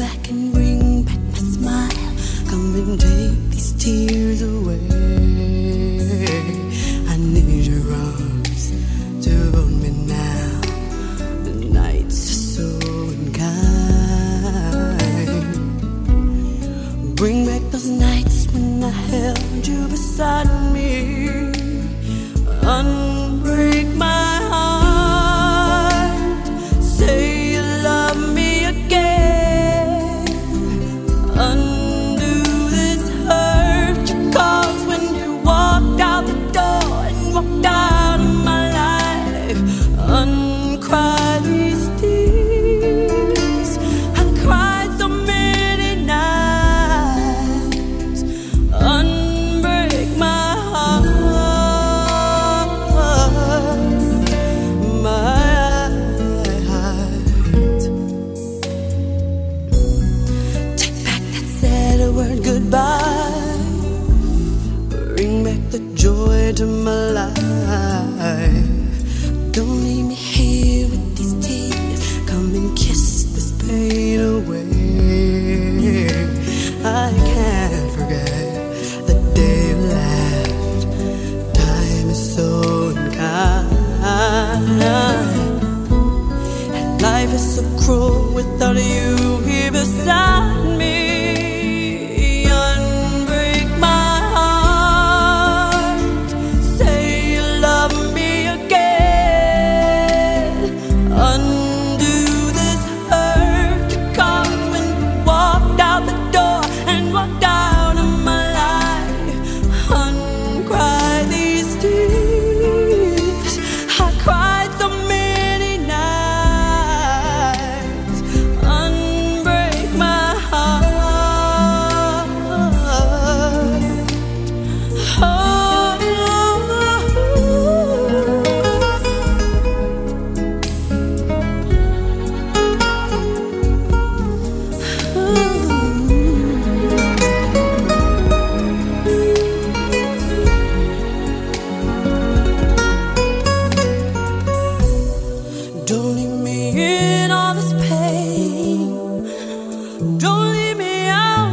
back and bring back my smile. Come and take these tears away. I need your arms to hold me now. The nights are so unkind. Bring back those nights when I held you beside me. Unbreak my heart. Say you love me again. Undo this hurt you caused when you walked out the door and walked out of my life. Uncry these tears. I cried so many nights. Unbreak my heart. Word goodbye. Bring back the joy to my life. Don't leave me here with these tears. Come and kiss this pain away. I can't forget the day you left. Time is so unkind, and life is so cruel without you here beside me. Don't leave me in all this pain. Don't leave me out